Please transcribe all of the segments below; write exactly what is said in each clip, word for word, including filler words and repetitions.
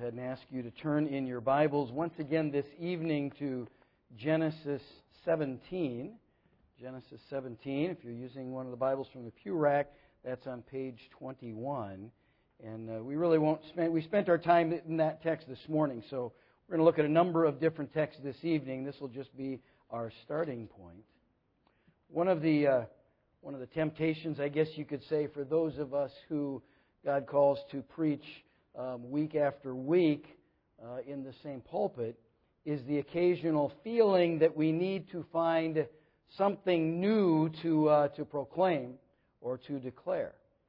ahead and ask you to turn in your Bibles once again this evening to Genesis seventeen. Genesis seventeen, if you're using one of the Bibles from the pew rack, that's on page twenty-one. And uh, we really won't spend, we spent our time in that text this morning, so we're going to look at a number of different texts this evening. This will just be our starting point. One of the, uh, one of the temptations, I guess you could say, for those of us who God calls to preach um, week after week uh, in the same pulpit, is the occasional feeling that we need to find something new to uh, to proclaim or to declare.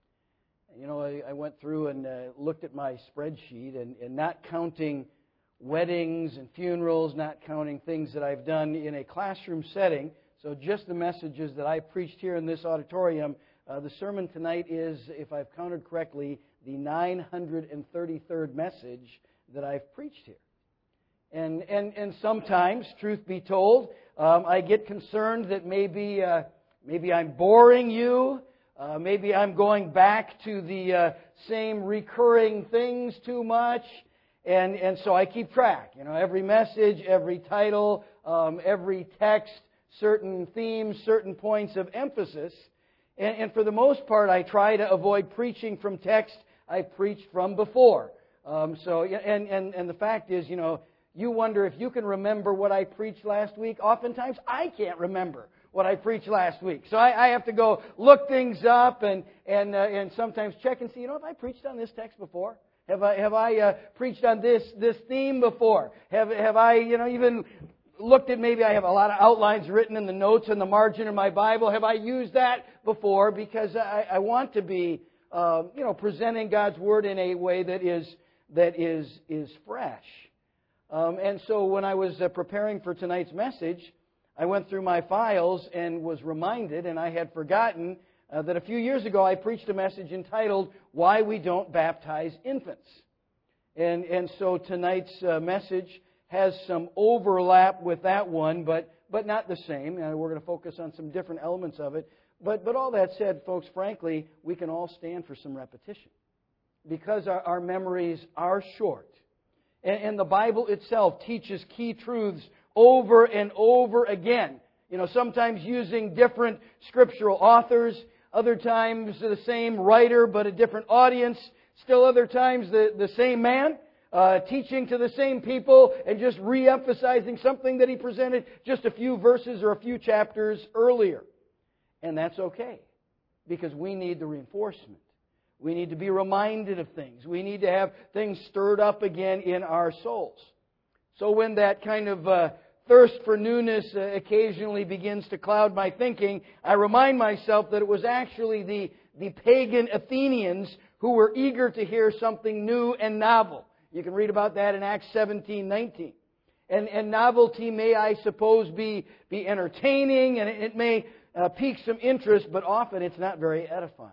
You know, I, I went through and uh, looked at my spreadsheet, and, and not counting weddings and funerals, not counting things that I've done in a classroom setting, so just the messages that I preached here in this auditorium, uh, the sermon tonight is, if I've counted correctly, the nine hundred thirty-third message that I've preached here. And and and sometimes, truth be told, um, I get concerned that maybe uh, maybe I'm boring you, uh, maybe I'm going back to the uh, same recurring things too much, and and so I keep track. You know, every message, every title, um, every text, certain themes, certain points of emphasis, and, and for the most part, I try to avoid preaching from text I've preached from before. Um, so and and and the fact is, you know. You wonder if you can remember what I preached last week. Oftentimes, I can't remember what I preached last week. So I, I have to go look things up and and uh, and sometimes check and see, you know, have I preached on this text before? Have I have I uh, preached on this this theme before? Have have I, you know, even looked at, maybe I have a lot of outlines written in the notes in the margin of my Bible. Have I used that before? Because I, I want to be, uh, you know, presenting God's Word in a way that is that is is fresh. Um, and so when I was uh, preparing for tonight's message, I went through my files and was reminded, and I had forgotten, uh, that a few years ago I preached a message entitled, Why We Don't Baptize Infants. And and so tonight's uh, message has some overlap with that one, but but not the same. And we're going to focus on some different elements of it. But but all that said, folks, frankly, we can all stand for some repetition, because our, our memories are short. And the Bible itself teaches key truths over and over again. You know, sometimes using different scriptural authors, other times the same writer but a different audience, still other times the, the same man uh, teaching to the same people and just re-emphasizing something that he presented just a few verses or a few chapters earlier. And that's okay, because we need the reinforcement. We need to be reminded of things. We need to have things stirred up again in our souls. So when that kind of uh, thirst for newness uh, occasionally begins to cloud my thinking, I remind myself that it was actually the, the pagan Athenians who were eager to hear something new and novel. You can read about that in Acts seventeen nineteen. And, and novelty may, I suppose, be, be entertaining, and it, it may uh, pique some interest, but often it's not very edifying.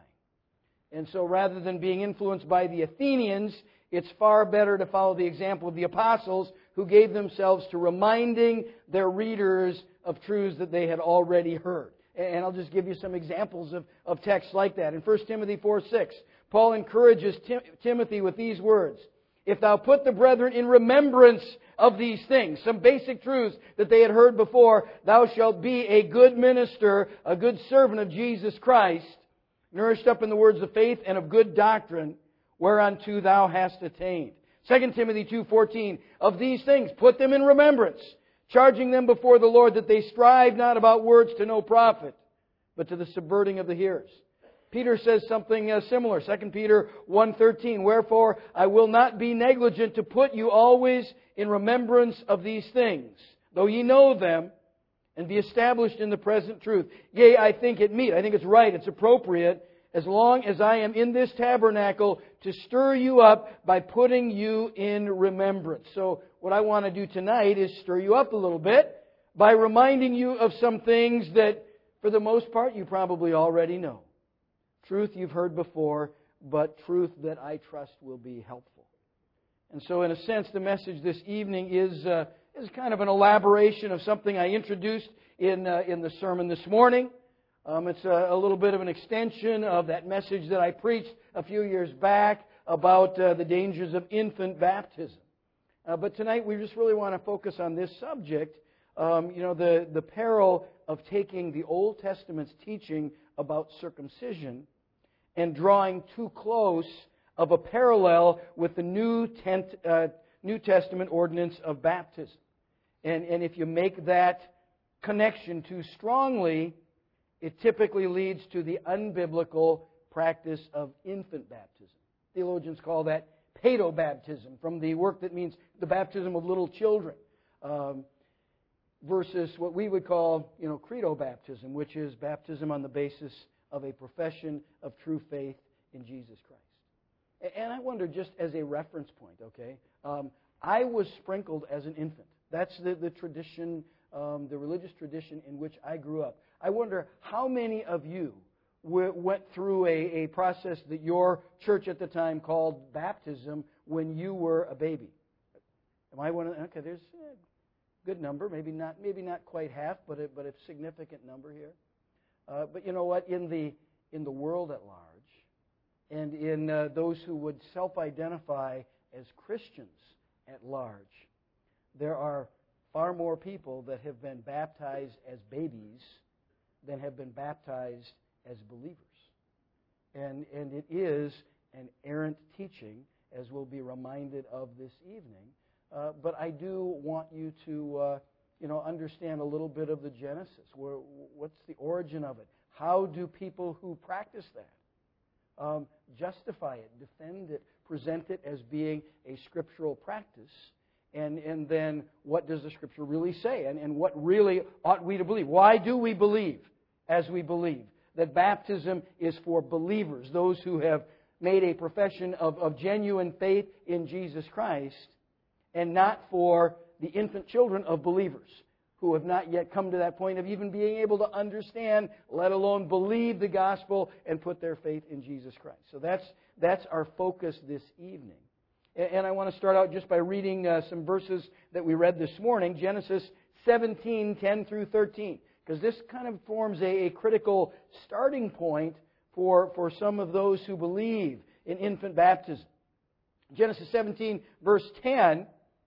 And so rather than being influenced by the Athenians, it's far better to follow the example of the apostles, who gave themselves to reminding their readers of truths that they had already heard. And I'll just give you some examples of, of texts like that. In First Timothy four six, Paul encourages Tim, Timothy with these words, If thou put the brethren in remembrance of these things, some basic truths that they had heard before, thou shalt be a good minister, a good servant of Jesus Christ, nourished up in the words of faith and of good doctrine, whereunto thou hast attained. Second Timothy two fourteen, Of these things put them in remembrance, charging them before the Lord that they strive not about words to no profit, but to the subverting of the hearers. Peter says something uh, similar. Second Peter one thirteen, Wherefore I will not be negligent to put you always in remembrance of these things, though ye know them, and be established in the present truth. Yea, I think it meet, I think it's right, it's appropriate, as long as I am in this tabernacle, to stir you up by putting you in remembrance. So what I want to do tonight is stir you up a little bit by reminding you of some things that, for the most part, you probably already know. Truth you've heard before, but truth that I trust will be helpful. And so in a sense, the message this evening is... Uh, is kind of an elaboration of something I introduced in uh, in the sermon this morning. Um, it's a, a little bit of an extension of that message that I preached a few years back about uh, the dangers of infant baptism. Uh, but tonight we just really want to focus on this subject, um, you know, the, the peril of taking the Old Testament's teaching about circumcision and drawing too close of a parallel with the New, Tent, uh, New Testament ordinance of baptism. And, and if you make that connection too strongly, it typically leads to the unbiblical practice of infant baptism. Theologians call that paedobaptism, from the work that means the baptism of little children, um, versus what we would call, you know, credo baptism, which is baptism on the basis of a profession of true faith in Jesus Christ. And I wonder, just as a reference point, okay, um, I was sprinkled as an infant. That's the, the tradition, um, the religious tradition in which I grew up. I wonder how many of you w- went through a, a process that your church at the time called baptism when you were a baby. Am I one of them? Okay, there's a good number, maybe not, maybe not quite half, but a, but a significant number here. Uh, but you know what? In the in the world at large, and in uh, those who would self-identify as Christians at large, there are far more people that have been baptized as babies than have been baptized as believers. And, and it is an errant teaching, as we'll be reminded of this evening. Uh, but I do want you to uh, you know, understand a little bit of the genesis. Where, what's the origin of it? How do people who practice that um, justify it, defend it, present it as being a scriptural practice? And, and then what does the Scripture really say? And, and what really ought we to believe? Why do we believe as we believe that baptism is for believers, those who have made a profession of, of genuine faith in Jesus Christ, and not for the infant children of believers who have not yet come to that point of even being able to understand, let alone believe the gospel and put their faith in Jesus Christ? So that's, that's our focus this evening. And I want to start out just by reading uh, some verses that we read this morning, Genesis seventeen, ten through thirteen, because this kind of forms a, a critical starting point for, for some of those who believe in infant baptism. Genesis seventeen, verse ten,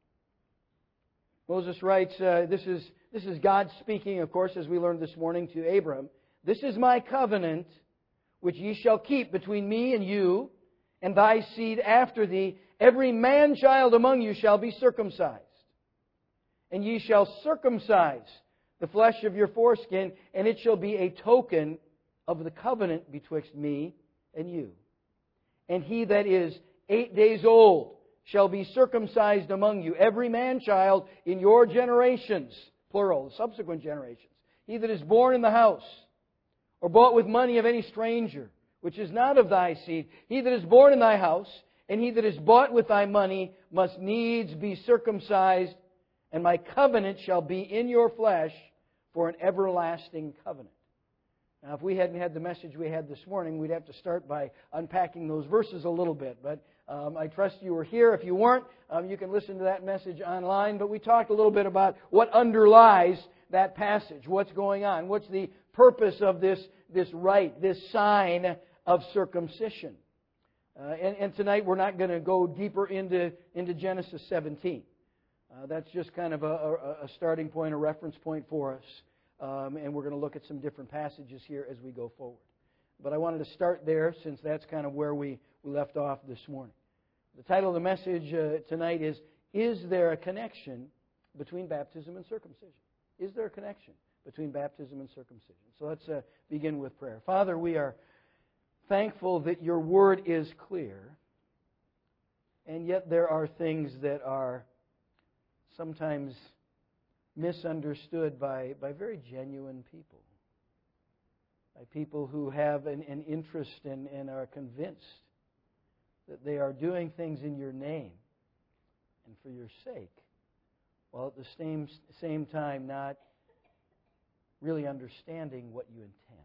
Moses writes, uh, this is, this is God speaking, of course, as we learned this morning, to Abram. "This is my covenant, which ye shall keep between me and you, and thy seed after thee. Every man-child among you shall be circumcised. And ye shall circumcise the flesh of your foreskin, and it shall be a token of the covenant betwixt me and you. And he that is eight days old shall be circumcised among you, every man-child in your generations," plural, the subsequent generations. "He that is born in the house, or bought with money of any stranger, which is not of thy seed. He that is born in thy house, and he that is bought with thy money, must needs be circumcised, and my covenant shall be in your flesh for an everlasting covenant." Now, if we hadn't had the message we had this morning, we'd have to start by unpacking those verses a little bit. But um, I trust you were here. If you weren't, um, you can listen to that message online. But we talked a little bit about what underlies that passage. What's going on? What's the purpose of this, this rite, this sign of circumcision? Uh, and, and tonight we're not going to go deeper into, into Genesis seventeen. Uh, that's just kind of a, a, a starting point, a reference point for us. Um, and we're going to look at some different passages here as we go forward. But I wanted to start there since that's kind of where we, we left off this morning. The title of the message uh, tonight is, Is there a connection between baptism and circumcision? Is there a connection between baptism and circumcision? So let's uh, begin with prayer. Father, we are thankful that your word is clear, and yet there are things that are sometimes misunderstood by, by very genuine people, by people who have an, an interest in, and are convinced that they are doing things in your name and for your sake, while at the same, same time not really understanding what you intend.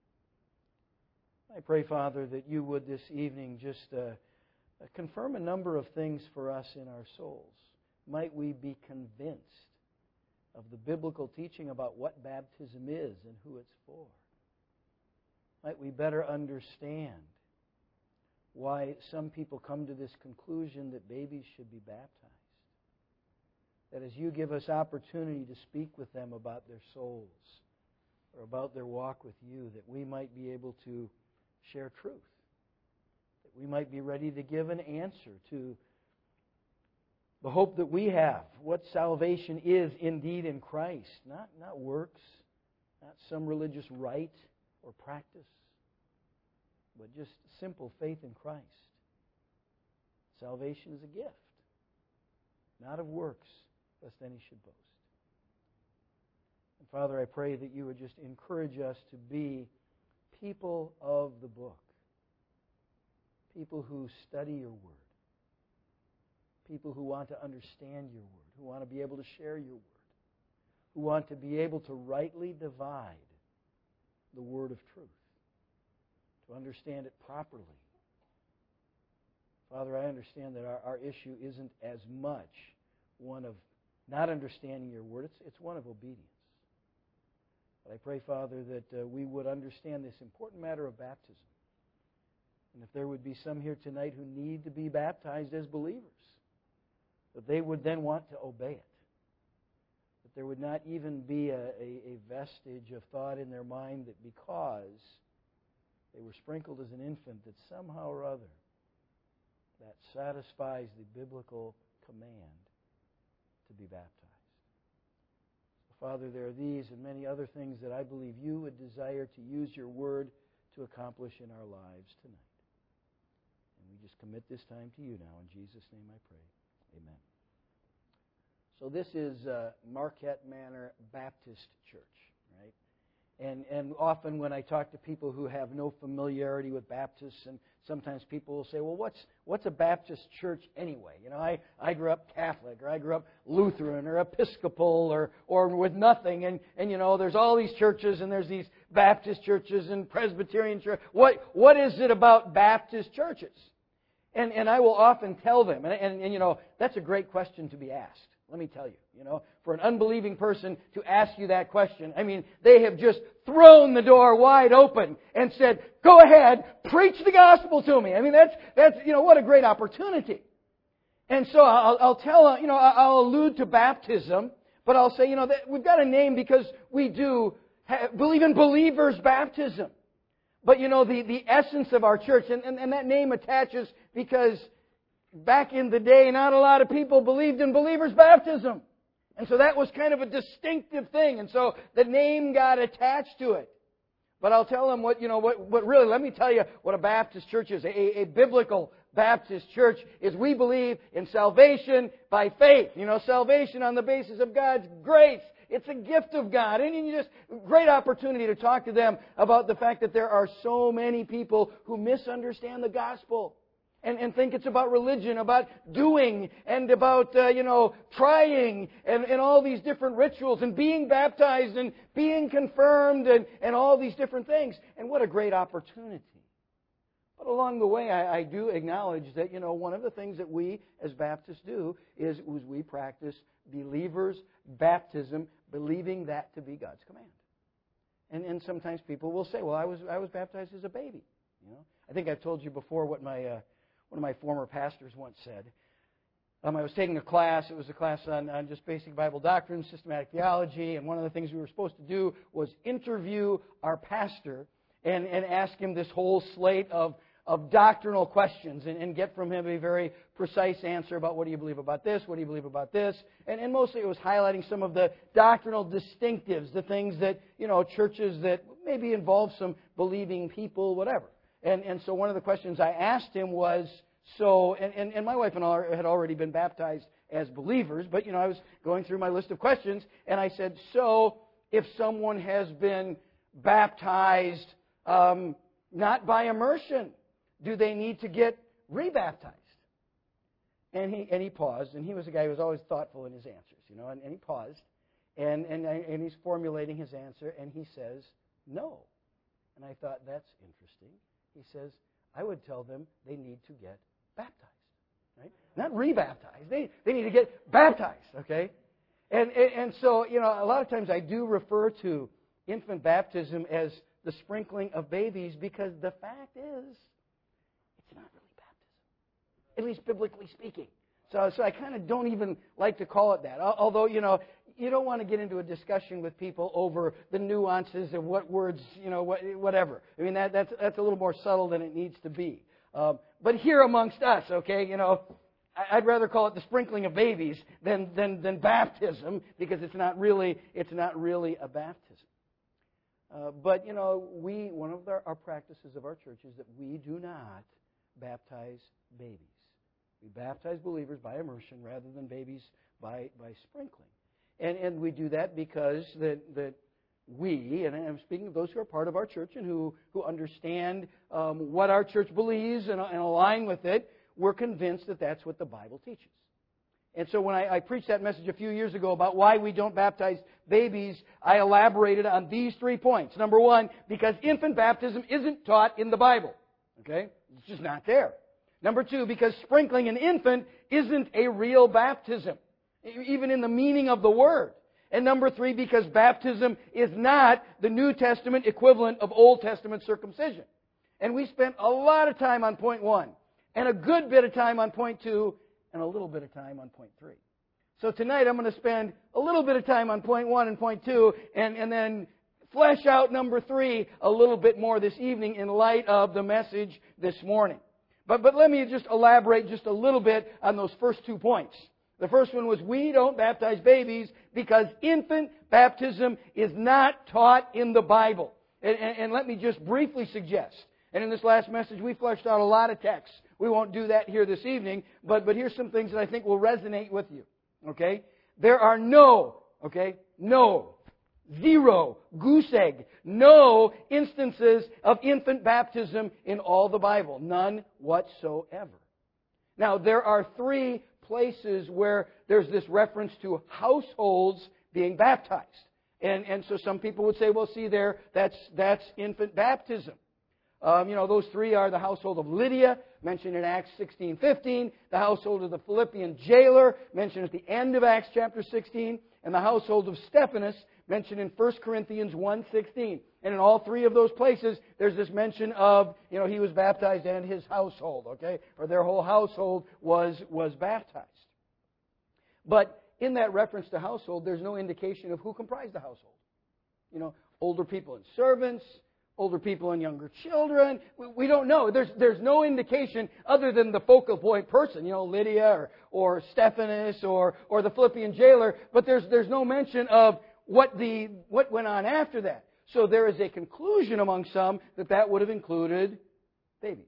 I pray, Father, that you would this evening just uh, confirm a number of things for us in our souls. Might we be convinced of the biblical teaching about what baptism is and who it's for. Might we better understand why some people come to this conclusion that babies should be baptized. That as you give us opportunity to speak with them about their souls or about their walk with you, that we might be able to share truth. That we might be ready to give an answer to the hope that we have, what salvation is indeed in Christ, not, not works, not some religious rite or practice, but just simple faith in Christ. Salvation is a gift, not of works, lest any should boast. And Father, I pray that you would just encourage us to be people of the book, people who study your word, people who want to understand your word, who want to be able to share your word, who want to be able to rightly divide the word of truth, to understand it properly. Father, I understand that our, our issue isn't as much one of not understanding your word, it's, it's one of obedience. But I pray, Father, that uh, we would understand this important matter of baptism. And if there would be some here tonight who need to be baptized as believers, that they would then want to obey it. That there would not even be a, a, a vestige of thought in their mind that because they were sprinkled as an infant, that somehow or other that satisfies the biblical command to be baptized. So, Father, there are these and many other things that I believe you would desire to use your word to accomplish in our lives tonight. And we just commit this time to you now. In Jesus' name I pray. Amen. So this is uh, Marquette Manor Baptist Church, right? And and often when I talk to people who have no familiarity with Baptists, and sometimes people will say, well, what's what's a Baptist church anyway? You know, I, I grew up Catholic, or I grew up Lutheran, or Episcopal, or or with nothing. And, and you know, there's all these churches, and there's these Baptist churches and Presbyterian churches. What What is it about Baptist churches? And and I will often tell them, and, and, and you know, that's a great question to be asked. Let me tell you, you know, for an unbelieving person to ask you that question, I mean, they have just thrown the door wide open and said, go ahead, preach the gospel to me. I mean, that's, that's you know, what a great opportunity. And so I'll, I'll tell, you know, I'll allude to baptism, but I'll say, you know, that we've got a name because we do have, believe in believers' baptism. But, you know, the, the essence of our church, and, and, and that name attaches because back in the day, not a lot of people believed in believers' baptism. And so that was kind of a distinctive thing. And so the name got attached to it. But I'll tell them what, you know, what, what really, let me tell you what a Baptist church is. A, a biblical Baptist church is we believe in salvation by faith. You know, salvation on the basis of God's grace. It's a gift of God. And you just, great opportunity to talk to them about the fact that there are so many people who misunderstand the gospel. And, and think it's about religion, about doing, and about, uh, you know, trying, and, and all these different rituals, and being baptized, and being confirmed, and, and all these different things. And what a great opportunity. But along the way, I, I do acknowledge that, you know, one of the things that we as Baptists do is, is we practice believers' baptism, believing that to be God's command. And, and sometimes people will say, well, I was I was baptized as a baby. You know, I think I've told you before what my... Uh, One of my former pastors once said. Um, I was taking a class. It was a class on, on just basic Bible doctrine, systematic theology, and one of the things we were supposed to do was interview our pastor and, and ask him this whole slate of, of doctrinal questions and, and get from him a very precise answer about what do you believe about this, what do you believe about this, and, and mostly it was highlighting some of the doctrinal distinctives, the things that, you know, churches that maybe involve some believing people, whatever. And and so one of the questions I asked him was, so, and, and, and my wife and I had already been baptized as believers, but, you know, I was going through my list of questions, and I said, so, if someone has been baptized um, not by immersion, do they need to get rebaptized? And he and he paused, and he was a guy who was always thoughtful in his answers, you know, and, and he paused, and, and, and he's formulating his answer, and he says, no. And I thought, that's interesting. He says, I would tell them they need to get baptized, right? Not rebaptized. They they need to get baptized, okay? And, and and so, you know, a lot of times I do refer to infant baptism as the sprinkling of babies because the fact is, it's not really at least biblically speaking. So, so I kind of don't even like to call it that. Although, you know, you don't want to get into a discussion with people over the nuances of what words, you know, what, whatever. I mean, that, that's, that's a little more subtle than it needs to be. Um, but here amongst us, okay, you know, I'd rather call it the sprinkling of babies than, than, than baptism, because it's not really, it's not really a baptism. Uh, but, you know, we, one of our, our practices of our church is that we do not baptize babies. We baptize believers by immersion rather than babies by, by sprinkling. And, and we do that because that, that we, and I'm speaking of those who are part of our church and who, who understand um, what our church believes and, and align with it, we're convinced that that's what the Bible teaches. And so when I, I preached that message a few years ago about why we don't baptize babies, I elaborated on these three points. Number one, because infant baptism isn't taught in the Bible. Okay? It's just not there. Number two, because sprinkling an infant isn't a real baptism, even in the meaning of the word. And number three, because baptism is not the New Testament equivalent of Old Testament circumcision. And we spent a lot of time on point one, and a good bit of time on point two, and a little bit of time on point three. So tonight I'm going to spend a little bit of time on point one and point two, and, and then flesh out number three a little bit more this evening in light of the message this morning. But, but let me just elaborate just a little bit on those first two points. The first one was we don't baptize babies because infant baptism is not taught in the Bible. And, and, and let me just briefly suggest, and in this last message we fleshed out a lot of texts. We won't do that here this evening, but, but here's some things that I think will resonate with you. Okay? There are no, okay, no, zero, goose egg, no instances of infant baptism in all the Bible. None whatsoever. Now, there are three places where there's this reference to households being baptized. And, and so some people would say, well, see there, that's, that's infant baptism. Um, you know, those three are the household of Lydia, mentioned in Acts sixteen fifteen, the household of the Philippian jailer, mentioned at the end of Acts chapter sixteen, and the household of Stephanas, mentioned in First Corinthians one sixteen. And in all three of those places, there's this mention of, you know, he was baptized and his household, okay? Or their whole household was, was baptized. But in that reference to household, there's no indication of who comprised the household. You know, older people and servants, older people and younger children. We, we don't know. There's, there's no indication other than the focal point person, you know, Lydia or, or Stephanas or, or the Philippian jailer. But there's, there's no mention of what the, what went on after that. So there is a conclusion among some that that would have included babies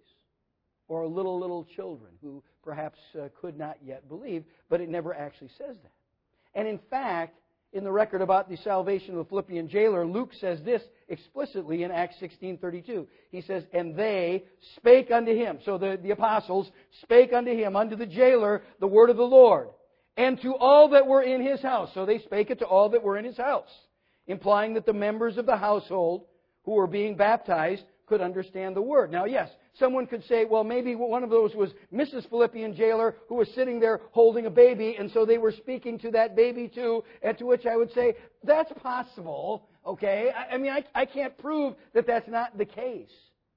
or little, little children who perhaps uh, could not yet believe, but it never actually says that. And in fact, in the record about the salvation of the Philippian jailer, Luke says this explicitly in Acts sixteen thirty-two. He says, and they spake unto him. So the, the apostles spake unto him, unto the jailer, the word of the Lord, and to all that were in his house. So they spake it to all that were in his house, implying that the members of the household who were being baptized could understand the word. Now, yes, someone could say, well, maybe one of those was Missus Philippian jailer who was sitting there holding a baby, and so they were speaking to that baby too, and to which I would say, that's possible, okay? I, I mean, I, I can't prove that that's not the case.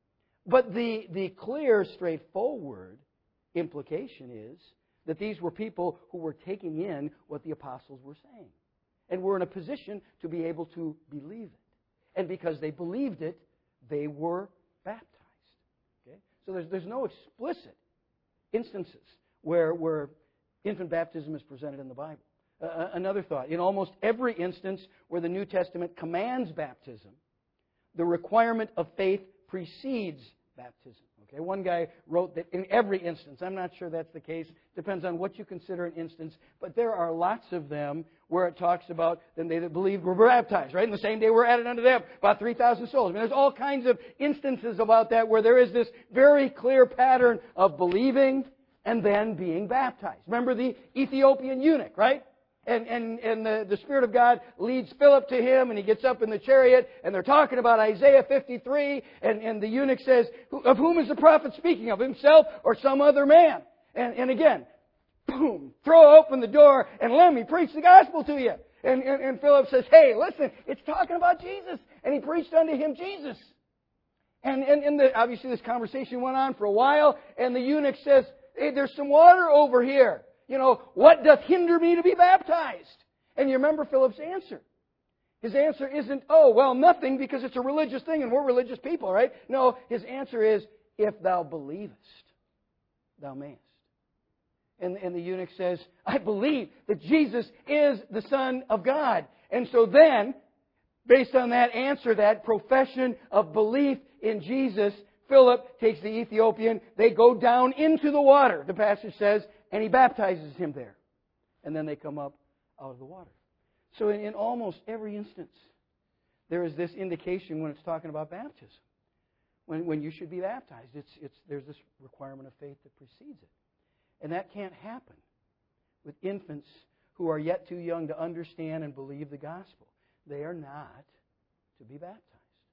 But the, the clear, straightforward implication is that these were people who were taking in what the apostles were saying, and were in a position to be able to believe it. And because they believed it, they were baptized. Okay? So there's, there's no explicit instances where, where infant baptism is presented in the Bible. Uh, another thought, in almost every instance where the New Testament commands baptism, the requirement of faith precedes baptism. Okay? One guy wrote that in every instance, I'm not sure that's the case, depends on what you consider an instance, but there are lots of them where it talks about then they that believed were baptized, right? And the same day were added unto them, about three thousand souls. I mean, there's all kinds of instances about that where there is this very clear pattern of believing and then being baptized. Remember the Ethiopian eunuch, right? And, and, and the, the Spirit of God leads Philip to him, and he gets up in the chariot, and they're talking about Isaiah fifty-three, and, and the eunuch says, of whom is the prophet speaking? Of himself or some other man? And, and again, boom, throw open the door, and let me preach the gospel to you. And, and, and Philip says, hey, listen, it's talking about Jesus. And he preached unto him Jesus. And, and, and the, obviously this conversation went on for a while, and the eunuch says, hey, there's some water over here. You know, what doth hinder me to be baptized? And you remember Philip's answer. His answer isn't, oh, well, nothing, because it's a religious thing and we're religious people, right? No, his answer is, if thou believest, thou mayest. And, and the eunuch says, I believe that Jesus is the Son of God. And so then, based on that answer, that profession of belief in Jesus, Philip takes the Ethiopian, they go down into the water, the passage says, and he baptizes him there. And then they come up out of the water. So in, in almost every instance, there is this indication when it's talking about baptism. When, when you should be baptized, it's, it's, there's this requirement of faith that precedes it. And that can't happen with infants who are yet too young to understand and believe the gospel. They are not to be baptized.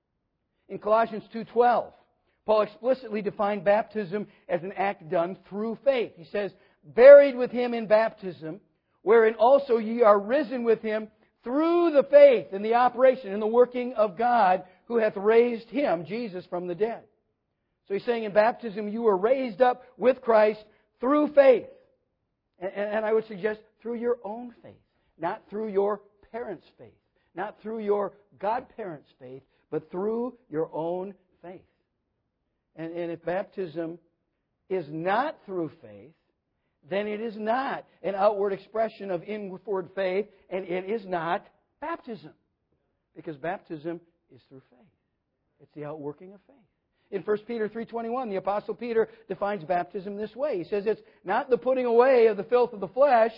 In Colossians two twelve, Paul explicitly defined baptism as an act done through faith. He says, buried with Him in baptism, wherein also ye are risen with Him through the faith and the operation and the working of God, who hath raised Him, Jesus, from the dead. So he's saying in baptism you were raised up with Christ through faith. And, and I would suggest through your own faith, not through your parents' faith, not through your godparents' faith, but through your own faith. And, and if baptism is not through faith, then it is not an outward expression of inward faith, and it is not baptism. Because baptism is through faith. It's the outworking of faith. In First Peter three twenty-one, the Apostle Peter defines baptism this way. He says it's not the putting away of the filth of the flesh,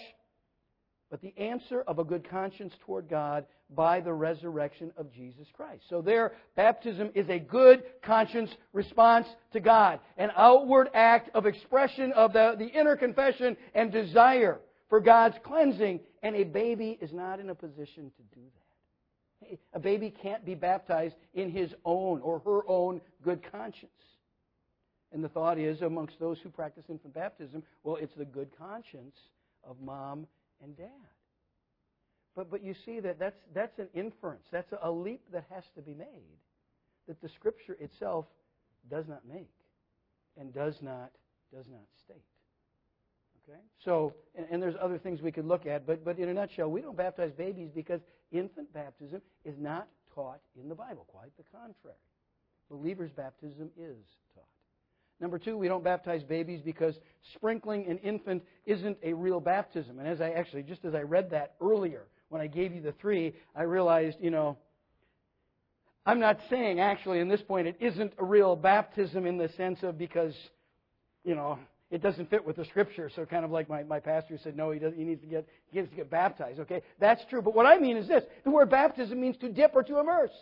but the answer of a good conscience toward God by the resurrection of Jesus Christ. So there, baptism is a good conscience response to God. An outward act of expression of the, the inner confession and desire for God's cleansing. And a baby is not in a position to do that. A baby can't be baptized in his own or her own good conscience. And the thought is, amongst those who practice infant baptism, well, it's the good conscience of mom and dad. But but you see that that's that's an inference. That's a leap that has to be made that the Scripture itself does not make and does not does not state. Okay? So, and, and there's other things we could look at, but but in a nutshell, we don't baptize babies because infant baptism is not taught in the Bible. Quite the contrary. Believer's baptism is taught. Number two, we don't baptize babies because sprinkling an infant isn't a real baptism. And as I actually, just as I read that earlier, when I gave you the three, I realized, you know, I'm not saying actually in this point it isn't a real baptism in the sense of because, you know, it doesn't fit with the Scripture. So kind of like my, my pastor said, no, he, doesn't, he needs to get he needs to get baptized. Okay, that's true. But what I mean is this: the word baptism means to dip or to immerse.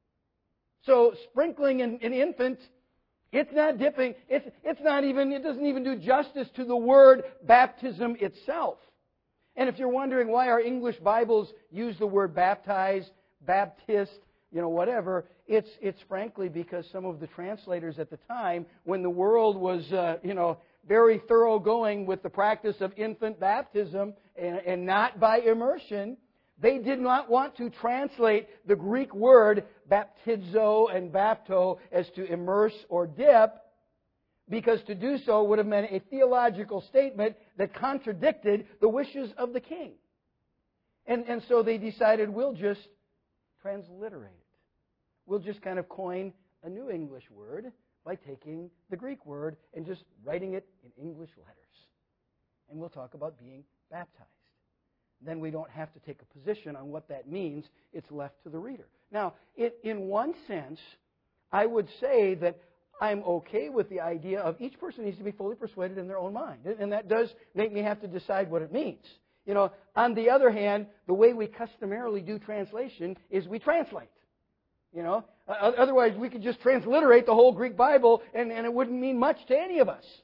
So sprinkling an, an infant, it's not dipping. It's it's not even. It doesn't even do justice to the word baptism itself. And if you're wondering why our English Bibles use the word baptize, baptist, you know, whatever, it's it's frankly because some of the translators at the time, when the world was, uh, you know, very thoroughgoing with the practice of infant baptism and, and not by immersion, they did not want to translate the Greek word baptizo and bapto as to immerse or dip, because to do so would have meant a theological statement that contradicted the wishes of the king. And, and so they decided, we'll just transliterate it. We'll just kind of coin a new English word by taking the Greek word and just writing it in English letters. And we'll talk about being baptized. Then we don't have to take a position on what that means. It's left to the reader. Now, it, in one sense, I would say that I'm okay with the idea of each person needs to be fully persuaded in their own mind. And that does make me have to decide what it means. You know, on the other hand, the way we customarily do translation is we translate. You know, uh, otherwise we could just transliterate the whole Greek Bible and, and it wouldn't mean much to any of us.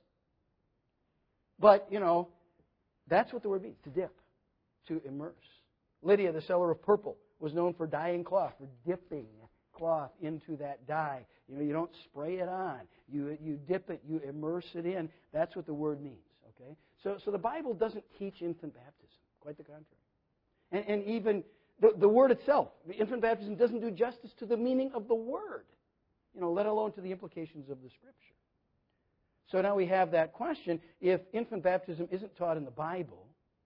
But, you know, that's what the word means, to dip, to immerse. Lydia, the seller of purple, was known for dyeing cloth, for dipping cloth into that dye. You know, you don't spray it on. You you dip it, you immerse it in. That's what the word means. Okay? So so the Bible doesn't teach infant baptism. Quite the contrary. And, and even the, the word itself, the infant baptism doesn't do justice to the meaning of the word, you know, let alone to the implications of the Scripture. So now we have that question. If infant baptism isn't taught in the Bible,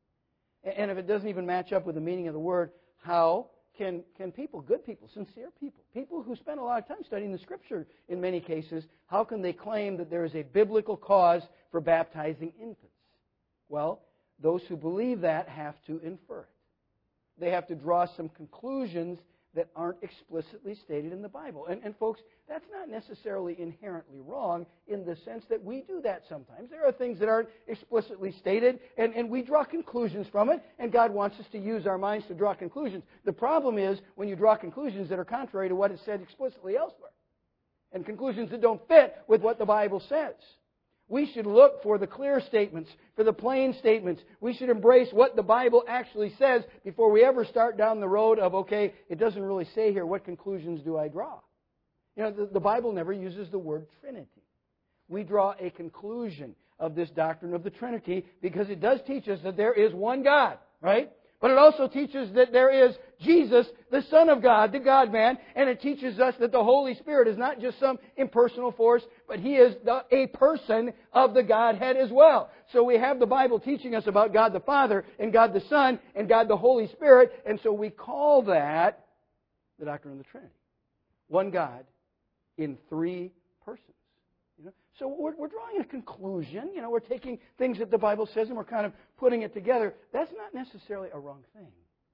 and if it doesn't even match up with the meaning of the word, how can, can people, good people, sincere people, people who spend a lot of time studying the Scripture in many cases, how can they claim that there is a biblical cause for baptizing infants? Well, those who believe that have to infer it. They have to draw some conclusions that aren't explicitly stated in the Bible. And, and folks, that's not necessarily inherently wrong in the sense that we do that sometimes. There are things that aren't explicitly stated, and, and we draw conclusions from it, and God wants us to use our minds to draw conclusions. The problem is when you draw conclusions that are contrary to what is said explicitly elsewhere, and conclusions that don't fit with what the Bible says. We should look for the clear statements, for the plain statements. We should embrace what the Bible actually says before we ever start down the road of, okay, it doesn't really say here, what conclusions do I draw? You know, the, the Bible never uses the word Trinity. We draw a conclusion of this doctrine of the Trinity because it does teach us that there is one God, right? But it also teaches that there is Jesus, the Son of God, the God-man, and it teaches us that the Holy Spirit is not just some impersonal force, but He is the, a person of the Godhead as well. So we have the Bible teaching us about God the Father, and God the Son, and God the Holy Spirit, and so we call that the doctrine of the Trinity. One God in three persons. You know? So we're, we're drawing a conclusion. You know, we're taking things that the Bible says and we're kind of putting it together. That's not necessarily a wrong thing.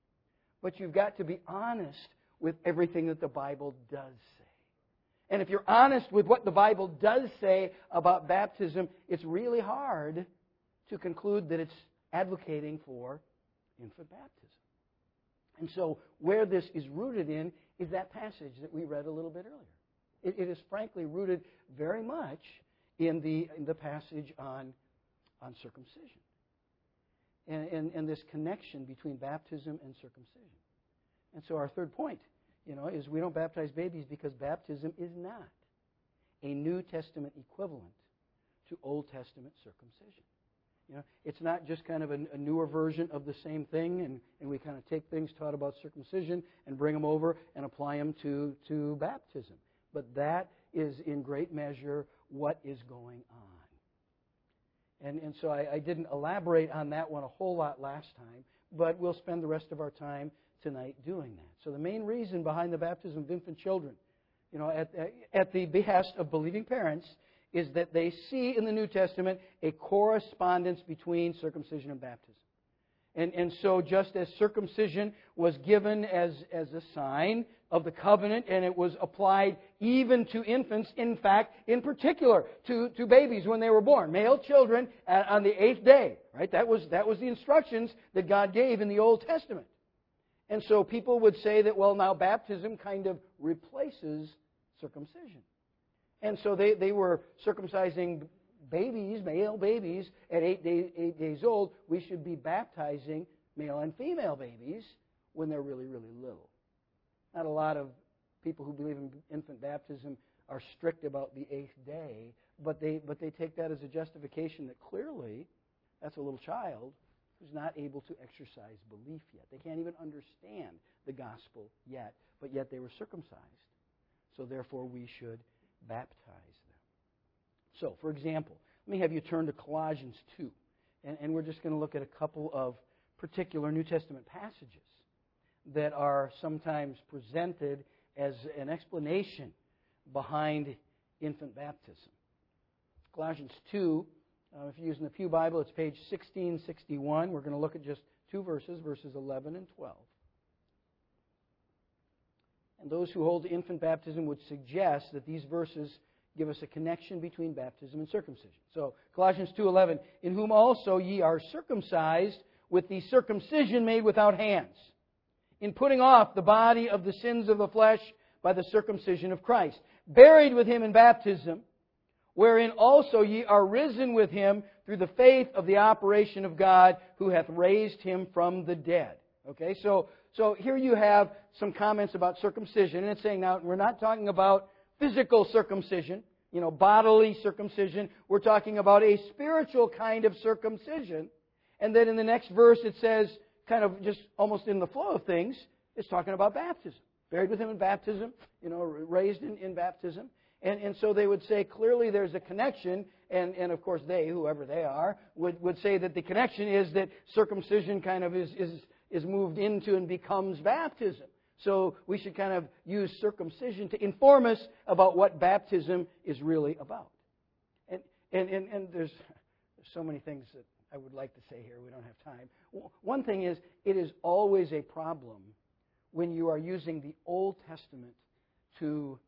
But you've got to be honest with everything that the Bible does say. And if you're honest with what the Bible does say about baptism, it's really hard to conclude that it's advocating for infant baptism. And so where this is rooted in is that passage that we read a little bit earlier. It, it is frankly rooted very much in the, in the passage on, on circumcision. And, and, and this connection between baptism and circumcision. And so our third point, you know, is we don't baptize babies because baptism is not a New Testament equivalent to Old Testament circumcision. You know, it's not just kind of a, a newer version of the same thing, and, and we kind of take things taught about circumcision and bring them over and apply them to, to baptism. But that is in great measure what is going on. And, and so I, I didn't elaborate on that one a whole lot last time, but we'll spend the rest of our time tonight doing that. So the main reason behind the baptism of infant children, you know, at, at the behest of believing parents, is that they see in the New Testament a correspondence between circumcision and baptism. And, and so just as circumcision was given as, as a sign of the covenant, and it was applied even to infants, in fact, in particular, to, to babies when they were born, male children on the eighth day, right? That was, that was the instructions that God gave in the Old Testament. And so people would say that, well, now baptism kind of replaces circumcision. And so they, they were circumcising babies, male babies, at eight, day, eight days old. We should be baptizing male and female babies when they're really, really little. Not a lot of people who believe in infant baptism are strict about the eighth day, but they, but they take that as a justification that clearly that's a little child who's not able to exercise belief yet. They can't even understand the gospel yet, but yet they were circumcised. So therefore we should baptize them. So, for example, let me have you turn to Colossians two. And, and we're just going to look at a couple of particular New Testament passages that are sometimes presented as an explanation behind infant baptism. Colossians two, uh, if you're using the Pew Bible, it's page sixteen sixty-one. We're going to look at just two verses, verses eleven and twelve. And those who hold to infant baptism would suggest that these verses give us a connection between baptism and circumcision. So, Colossians two eleven, in whom also ye are circumcised with the circumcision made without hands, in putting off the body of the sins of the flesh by the circumcision of Christ, buried with Him in baptism, wherein also ye are risen with Him through the faith of the operation of God, who hath raised Him from the dead. Okay, so so here you have some comments about circumcision, and it's saying now we're not talking about physical circumcision, you know, bodily circumcision. We're talking about a spiritual kind of circumcision. And then in the next verse it says, kind of just almost in the flow of things, it's talking about baptism. Buried with Him in baptism, you know, raised in, in baptism. And, and so they would say clearly there's a connection, and, and of course they, whoever they are, would, would say that the connection is that circumcision kind of is, is, is moved into and becomes baptism. So we should kind of use circumcision to inform us about what baptism is really about. And, and, and, and there's, there's so many things that I would like to say here. We don't have time. One thing is, it is always a problem when you are using the Old Testament to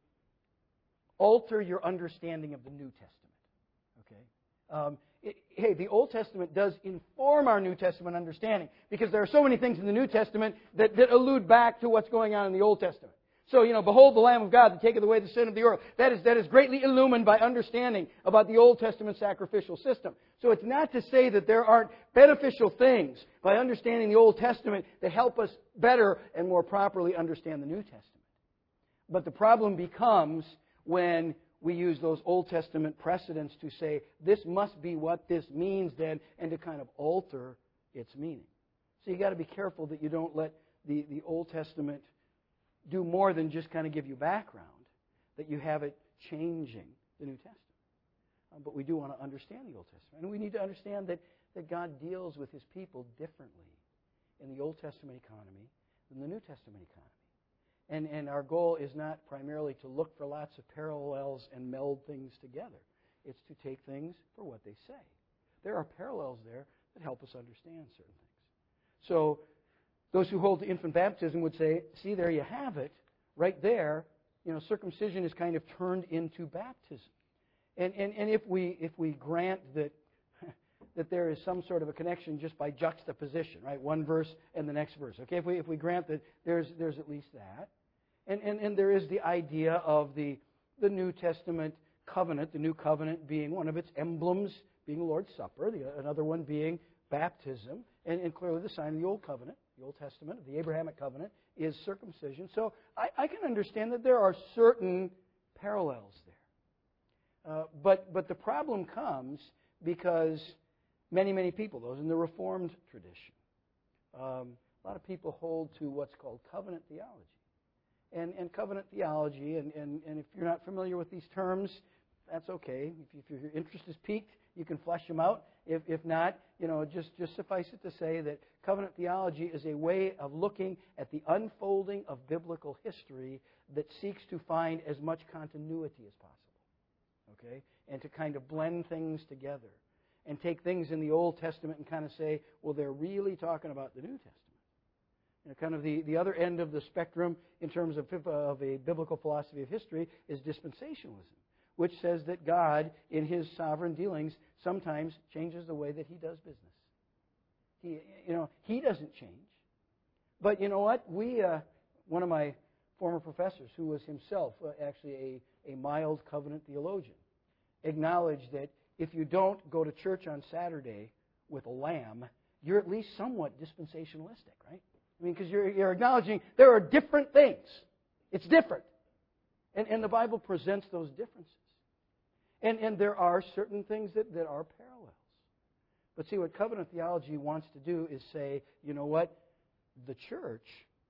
alter your understanding of the New Testament. Okay? Um, it, hey, the Old Testament does inform our New Testament understanding, because there are so many things in the New Testament that, that allude back to what's going on in the Old Testament. So, you know, behold the Lamb of God that taketh away the sin of the world. That is, that is greatly illumined by understanding about the Old Testament sacrificial system. So it's not to say that there aren't beneficial things by understanding the Old Testament that help us better and more properly understand the New Testament. But the problem becomes when we use those Old Testament precedents to say, this must be what this means then, and to kind of alter its meaning. So you've got to be careful that you don't let the, the Old Testament do more than just kind of give you background, that you have it changing the New Testament. Um, but we do want to understand the Old Testament. And we need to understand that, that God deals with His people differently in the Old Testament economy than the New Testament economy. And, and our goal is not primarily to look for lots of parallels and meld things together. It's to take things for what they say. There are parallels there that help us understand certain things. So those who hold to infant baptism would say, see, there you have it. Right there, you know, circumcision is kind of turned into baptism. And, and, and if we if we grant that that there is some sort of a connection just by juxtaposition, right? One verse and the next verse. Okay, if we if we grant that there's there's at least that. And, and, and there is the idea of the, the New Testament covenant, the new covenant being one of its emblems, being the Lord's Supper, the, another one being baptism, and, and clearly the sign of the Old Covenant, the Old Testament, the Abrahamic covenant, is circumcision. So I, I can understand that there are certain parallels there. Uh, but, but the problem comes because many, many people, those in the Reformed tradition, um, a lot of people hold to what's called covenant theology. And, and covenant theology, and, and, and if you're not familiar with these terms, that's okay. If, if your interest is piqued, you can flesh them out. If, if not, you know, just, just suffice it to say that covenant theology is a way of looking at the unfolding of biblical history that seeks to find as much continuity as possible. Okay? And to kind of blend things together. And take things in the Old Testament and kind of say, well, they're really talking about the New Testament. You know, kind of the, the other end of the spectrum in terms of, of a biblical philosophy of history is dispensationalism, which says that God, in His sovereign dealings, sometimes changes the way that He does business. He, you know, He doesn't change. But you know what? We, uh, one of my former professors, who was himself uh, actually a, a mild covenant theologian, acknowledged that if you don't go to church on Saturday with a lamb, you're at least somewhat dispensationalistic, right? I mean, because you're, you're acknowledging there are different things. It's different. And, and the Bible presents those differences. And, and there are certain things that, that are parallels. But see, what covenant theology wants to do is say, you know what? The church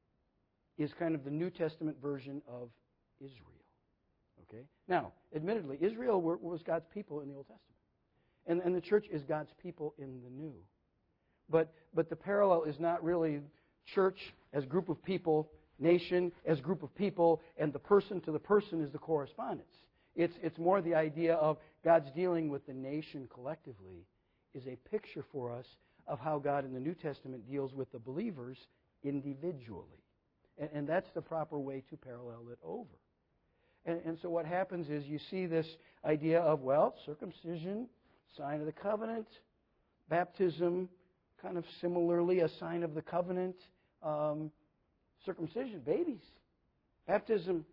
is kind of the New Testament version of Israel. Okay? Now, admittedly, Israel were, was God's people in the Old Testament. And, and the church is God's people in the New. But, but the parallel is not really church as group of people, nation as group of people, and the person to the person is the correspondence. It's, it's more the idea of God's dealing with the nation collectively is a picture for us of how God in the New Testament deals with the believers individually. And, and that's the proper way to parallel it over. And, and so what happens is you see this idea of, well, circumcision, sign of the covenant, baptism, kind of similarly a sign of the covenant, um, circumcision, babies. Baptism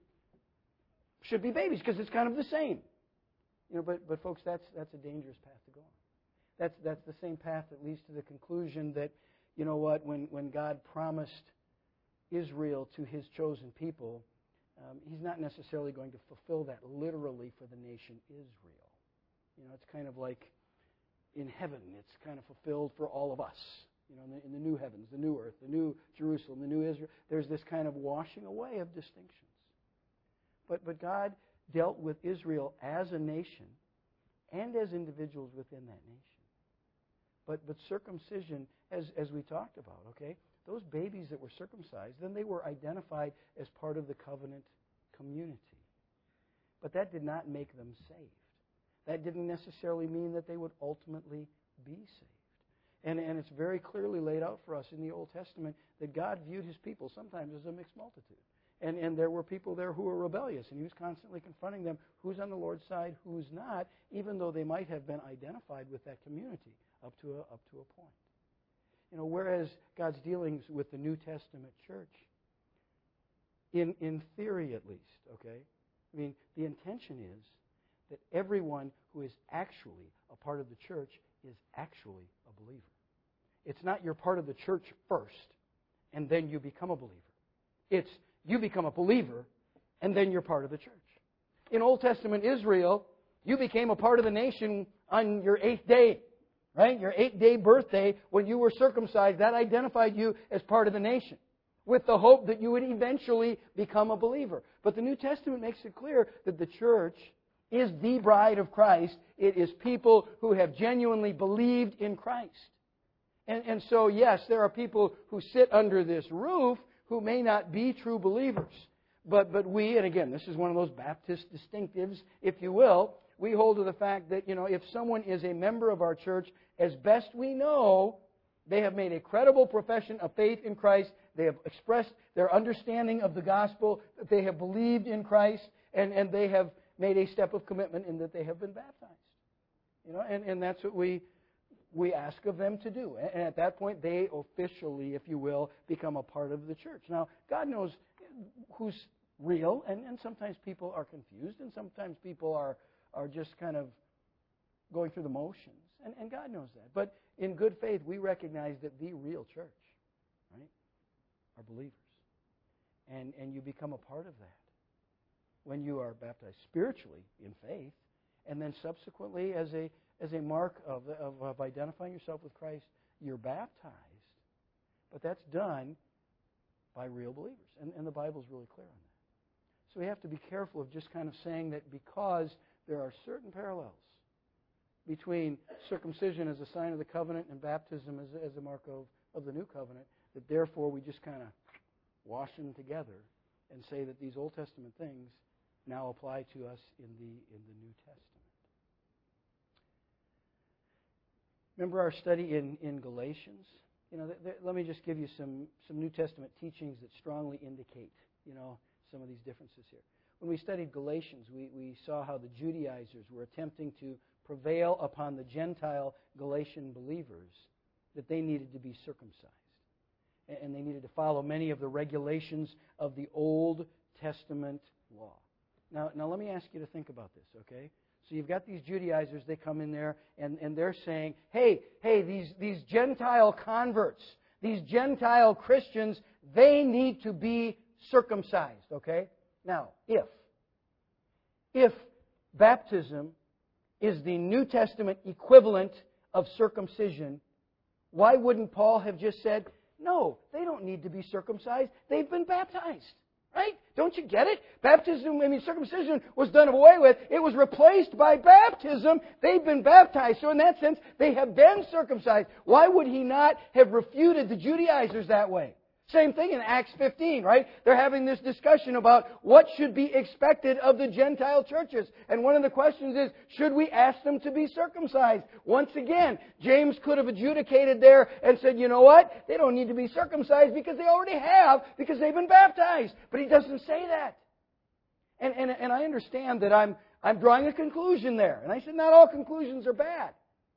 should be babies because it's kind of the same. You know, but, but folks, that's, that's a dangerous path to go on. That's, that's the same path that leads to the conclusion that, you know what, when, when God promised Israel to His chosen people, um, He's not necessarily going to fulfill that literally for the nation Israel. You know, it's kind of like in heaven, it's kind of fulfilled for all of us. You know, in the, in the new heavens, the new earth, the new Jerusalem, the new Israel. There's this kind of washing away of distinctions. But but God dealt with Israel as a nation and as individuals within that nation. But but circumcision, as, as we talked about, okay, those babies that were circumcised, then they were identified as part of the covenant community. But that did not make them saved. That didn't necessarily mean that they would ultimately be saved. And, and it's very clearly laid out for us in the Old Testament that God viewed His people sometimes as a mixed multitude. And, and there were people there who were rebellious, and He was constantly confronting them, who's on the Lord's side, who's not, even though they might have been identified with that community up to a, up to a point. You know, whereas God's dealings with the New Testament church, in, in theory at least, okay, I mean, the intention is that everyone who is actually a part of the church is actually a believer. It's not you're part of the church first, and then you become a believer. It's you become a believer, and then you're part of the church. In Old Testament Israel, you became a part of the nation on your eighth day, right? Your eighth-day birthday, when you were circumcised, that identified you as part of the nation, with the hope that you would eventually become a believer. But the New Testament makes it clear that the church is the bride of Christ. It is people who have genuinely believed in Christ. And, and so, yes, there are people who sit under this roof who may not be true believers. But, but we, and again, this is one of those Baptist distinctives, if you will, we hold to the fact that, you know, if someone is a member of our church, as best we know, they have made a credible profession of faith in Christ. They have expressed their understanding of the gospel, that they have believed in Christ, and, and they have made a step of commitment in that they have been baptized. You know, and, and that's what we we ask of them to do. And at that point, they officially, if you will, become a part of the church. Now, God knows who's real, and, and sometimes people are confused, and sometimes people are, are just kind of going through the motions. And, and God knows that. But in good faith, we recognize that the real church, right, are believers. And, and you become a part of that when you are baptized spiritually in faith, and then subsequently as a as a mark of, of, of identifying yourself with Christ, you're baptized. But that's done by real believers. And, and the Bible's really clear on that. So we have to be careful of just kind of saying that because there are certain parallels between circumcision as a sign of the covenant and baptism as, as a mark of, of the new covenant, that therefore we just kind of wash them together and say that these Old Testament things now apply to us in the in the New Testament. Remember our study in, in Galatians? You know, th- th- let me just give you some, some New Testament teachings that strongly indicate, you know, some of these differences here. When we studied Galatians, we, we saw how the Judaizers were attempting to prevail upon the Gentile Galatian believers that they needed to be circumcised. And, and they needed to follow many of the regulations of the Old Testament law. Now, now let me ask you to think about this, okay? So you've got these Judaizers, they come in there, and, and they're saying, hey, hey, these, these Gentile converts, these Gentile Christians, they need to be circumcised, okay? Now, if, if baptism is the New Testament equivalent of circumcision, why wouldn't Paul have just said, no, they don't need to be circumcised, they've been baptized? Right? Don't you get it? Baptism, I mean, circumcision was done away with. It was replaced by baptism. They've been baptized. So in that sense, they have been circumcised. Why would he not have refuted the Judaizers that way? Same thing in Acts fifteen, right? They're having this discussion about what should be expected of the Gentile churches. And one of the questions is, should we ask them to be circumcised? Once again, James could have adjudicated there and said, you know what? They don't need to be circumcised because they already have, because they've been baptized. But he doesn't say that. And, and, and I understand that I'm, I'm drawing a conclusion there. And I said, not all conclusions are bad.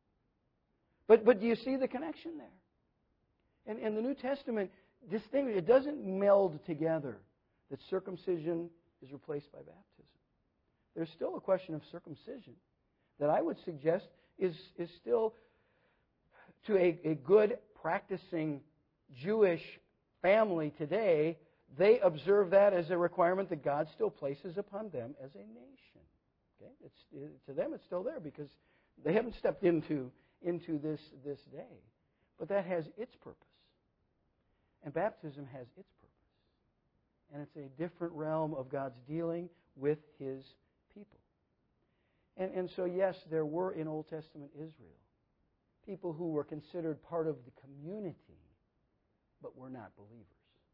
But, but do you see the connection there? And, and the New Testament distinguish, it doesn't meld together that circumcision is replaced by baptism. There's still a question of circumcision that I would suggest is, is still, to a, a good practicing Jewish family today, they observe that as a requirement that God still places upon them as a nation. Okay? It's, it, to them it's still there because they haven't stepped into, into this, this day. But that has its purpose. And baptism has its purpose. And it's a different realm of God's dealing with His And, and so, yes, there were in Old Testament Israel people who were considered part of the community, but were not believers.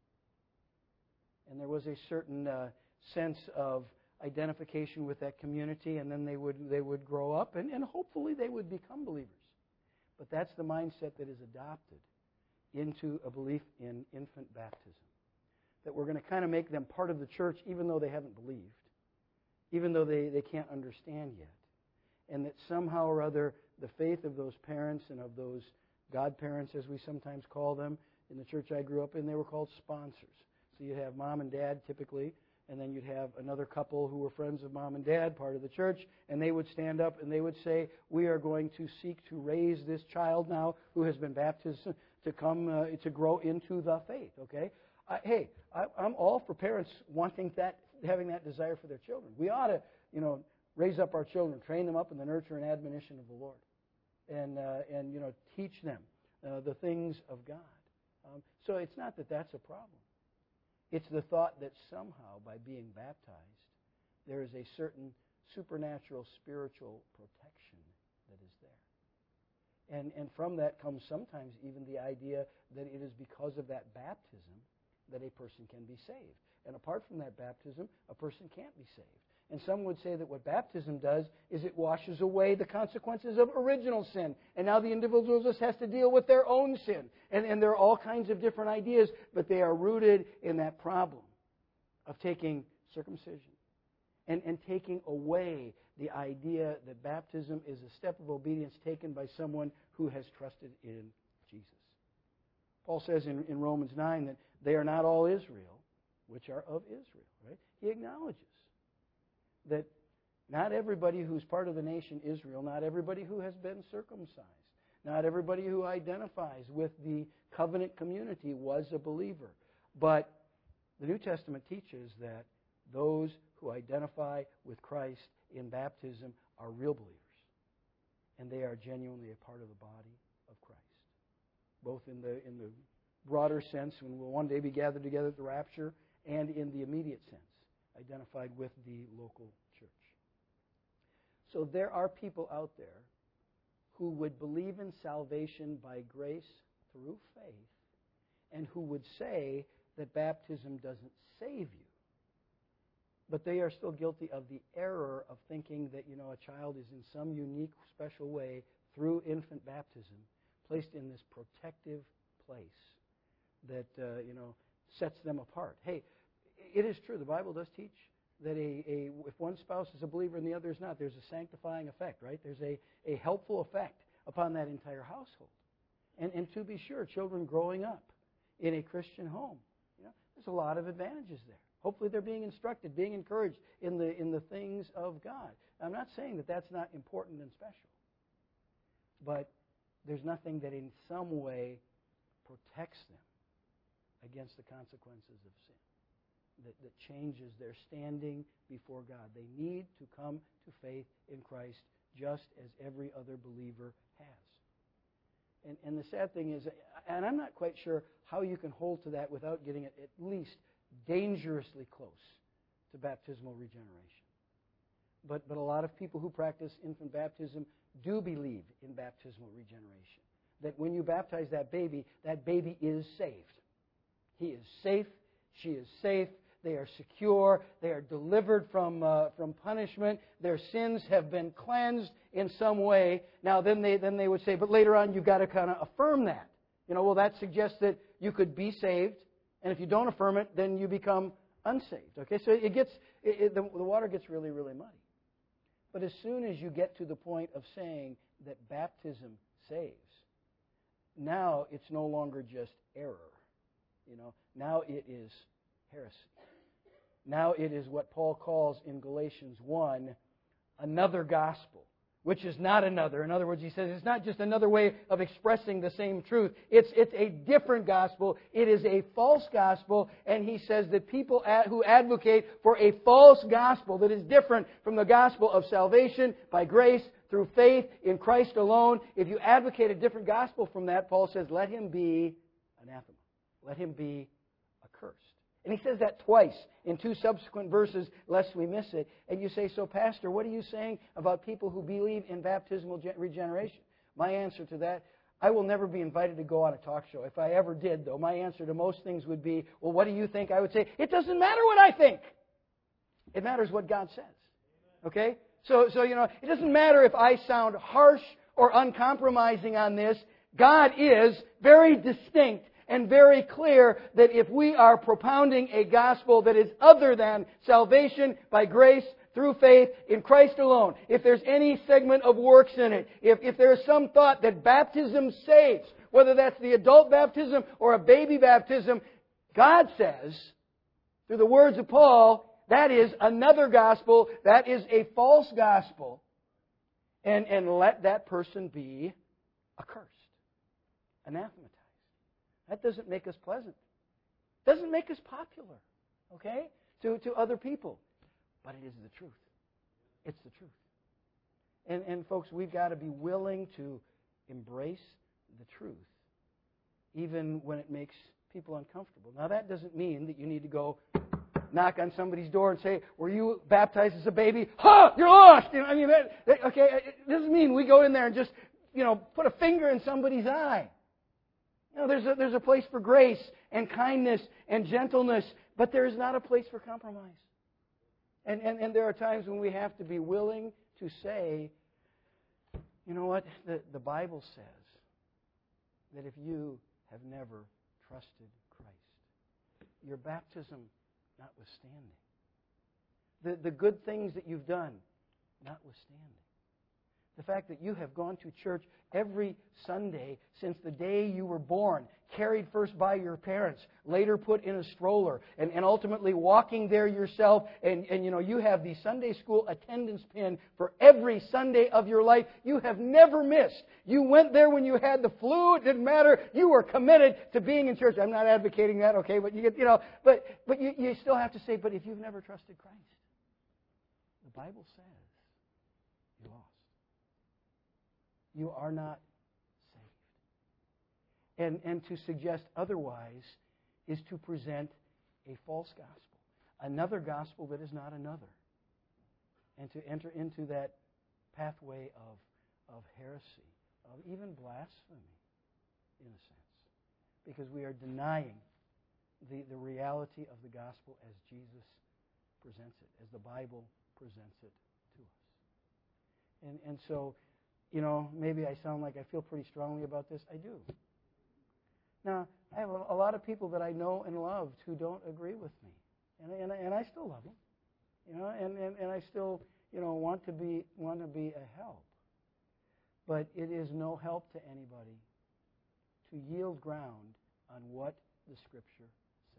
And there was a certain uh, sense of identification with that community, and then they would they would grow up, and, and hopefully they would become believers. But that's the mindset that is adopted into a belief in infant baptism. That we're going to kind of make them part of the church even though they haven't believed, even though they, they can't understand yet. And that somehow or other the faith of those parents and of those godparents, as we sometimes call them, in the church I grew up in, they were called sponsors. So you'd have mom and dad typically, and then you'd have another couple who were friends of mom and dad, part of the church, and they would stand up and they would say, we are going to seek to raise this child now who has been baptized to come, uh, to grow into the faith, okay? I, hey, I, I'm all for parents wanting that, having that desire for their children. We ought to, you know, raise up our children, train them up in the nurture and admonition of the Lord, and, uh, and you know, teach them uh, the things of God. Um, so it's not that that's a problem. It's the thought that somehow, by being baptized, there is a certain supernatural spiritual protection that is there. And, and from that comes sometimes even the idea that it is because of that baptism that a person can be saved. And apart from that baptism, a person can't be saved. And some would say that what baptism does is it washes away the consequences of original sin. And now the individual just has to deal with their own sin. And, and there are all kinds of different ideas, but they are rooted in that problem of taking circumcision and, and taking away the idea that baptism is a step of obedience taken by someone who has trusted in Jesus. Paul says in, in Romans nine that they are not all Israel, which are of Israel. Right? He acknowledges that not everybody who's part of the nation Israel, not everybody who has been circumcised, not everybody who identifies with the covenant community was a believer. But the New Testament teaches that those who identify with Christ in baptism are real believers. And they are genuinely a part of the body of Christ. Both in the, in the broader sense, when we'll one day be gathered together at the rapture, and in the immediate sense, identified with the local church. So there are people out there who would believe in salvation by grace through faith and who would say that baptism doesn't save you. But they are still guilty of the error of thinking that, you know, a child is in some unique, special way, through infant baptism, placed in this protective place that, uh, you know, sets them apart. Hey, it is true. The Bible does teach that a, a if one spouse is a believer and the other is not, there's a sanctifying effect, right? There's a, a helpful effect upon that entire household. And, and to be sure, children growing up in a Christian home, you know, there's a lot of advantages there. Hopefully they're being instructed, being encouraged in the, in the things of God. I'm not saying that that's not important and special. But there's nothing that in some way protects them against the consequences of sin. That, that changes their standing before God. They need to come to faith in Christ just as every other believer has. And, and the sad thing is, and I'm not quite sure how you can hold to that without getting it at least dangerously close to baptismal regeneration. But, but a lot of people who practice infant baptism do believe in baptismal regeneration. That when you baptize that baby, that baby is saved. He is safe. She is safe. They are secure. They are delivered from uh, from punishment. Their sins have been cleansed in some way. Now, then they then they would say, but later on, you've got to kind of affirm that. You know, well, that suggests that you could be saved, and if you don't affirm it, then you become unsaved. Okay, so it gets it, it, the, the water gets really, really muddy. But as soon as you get to the point of saying that baptism saves, now it's no longer just error. You know, now it is heresy. Now it is what Paul calls in Galatians one, another gospel, which is not another. In other words, he says it's not just another way of expressing the same truth. It's, it's a different gospel. It is a false gospel, and he says that people who advocate for a false gospel that is different from the gospel of salvation by grace through faith in Christ alone, if you advocate a different gospel from that, Paul says, let him be anathema. Let him be accursed. And he says that twice in two subsequent verses, lest we miss it. And you say, so Pastor, what are you saying about people who believe in baptismal regeneration? My answer to that, I will never be invited to go on a talk show. If I ever did, though, my answer to most things would be, well, what do you think? I would say, it doesn't matter what I think. It matters what God says. Okay? So, so you know, it doesn't matter if I sound harsh or uncompromising on this. God is very distinct and very clear that if we are propounding a gospel that is other than salvation by grace through faith in Christ alone, if there's any segment of works in it, if, if there is some thought that baptism saves, whether that's the adult baptism or a baby baptism, God says, through the words of Paul, that is another gospel, that is a false gospel, and, and let that person be accursed, anathematized. That doesn't make us pleasant. Doesn't make us popular, okay, to, to other people. But it is the truth. It's the truth. And, and folks, we've got to be willing to embrace the truth, even when it makes people uncomfortable. Now, that doesn't mean that you need to go knock on somebody's door and say, were you baptized as a baby? Ha! You're lost! You know, I mean, that, that, okay, it doesn't mean we go in there and just, you know, put a finger in somebody's eye. You know, there's a, there's a place for grace and kindness and gentleness, but there is not a place for compromise. And, and, and there are times when we have to be willing to say, you know what, the, the Bible says that if you have never trusted Christ, your baptism notwithstanding, the, the good things that you've done notwithstanding, the fact that you have gone to church every Sunday since the day you were born, carried first by your parents, later put in a stroller, and, and ultimately walking there yourself, and, and you know, you have the Sunday school attendance pin for every Sunday of your life. You have never missed. You went there when you had the flu, it didn't matter. You were committed to being in church. I'm not advocating that, okay, but you get, you know, but but you, you still have to say, but if you've never trusted Christ, the Bible says you're lost. You are not saved. And, and to suggest otherwise is to present a false gospel, another gospel that is not another, and to enter into that pathway of, of heresy, of even blasphemy, in a sense, because we are denying the, the reality of the gospel as Jesus presents it, as the Bible presents it to us. And, and so, you know, maybe I sound like I feel pretty strongly about this. I do. Now, I have a, a lot of people that I know and loved who don't agree with me. And, and, and I still love them. You know, and, and, and I still, you know, want to be want to be a help. But it is no help to anybody to yield ground on what the Scripture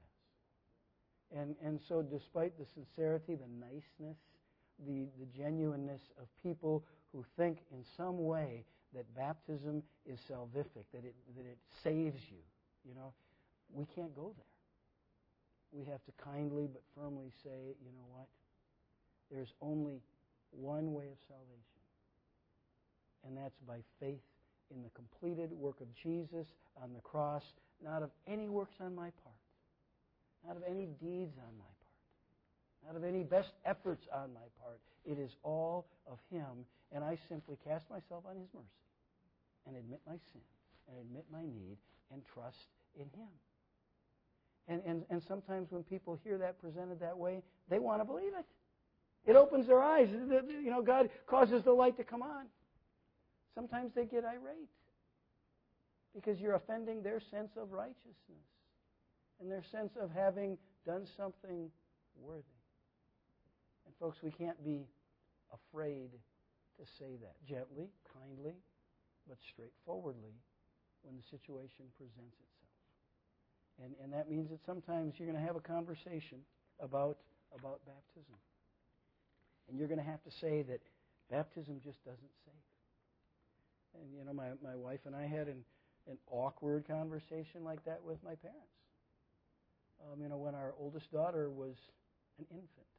says. And and so despite the sincerity, the niceness, the, the genuineness of people who think in some way that baptism is salvific, that it that it saves you, you know, we can't go there. We have to kindly but firmly say, you know what? There's only one way of salvation, and that's by faith in the completed work of Jesus on the cross, not of any works on my part, not of any deeds on my part, not of any best efforts on my part. It is all of Him, and I simply cast myself on His mercy and admit my sin and admit my need and trust in Him. And, and, and sometimes when people hear that presented that way, they want to believe it. It opens their eyes. You know, God causes the light to come on. Sometimes they get irate because you're offending their sense of righteousness and their sense of having done something worthy. And folks, we can't be afraid to say that gently, kindly, but straightforwardly when the situation presents itself. And, and that means that sometimes you're going to have a conversation about, about baptism. And you're going to have to say that baptism just doesn't save. And, you know, my, my wife and I had an, an awkward conversation like that with my parents. Um, you know, when our oldest daughter was an infant.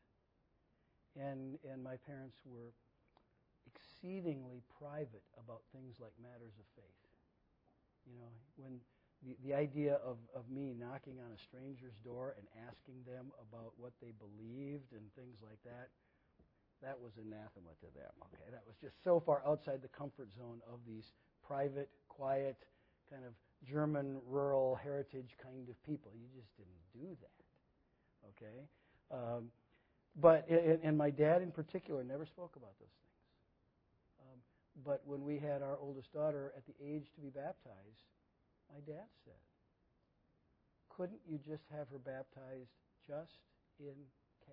And, and my parents were exceedingly private about things like matters of faith. You know, when the, the idea of, of me knocking on a stranger's door and asking them about what they believed and things like that, that was anathema to them. Okay, that was just so far outside the comfort zone of these private, quiet, kind of German rural heritage kind of people. You just didn't do that. Okay, um, but and, and my dad in particular never spoke about those things. Um, but when we had our oldest daughter at the age to be baptized, my dad said, "Couldn't you just have her baptized just in case?"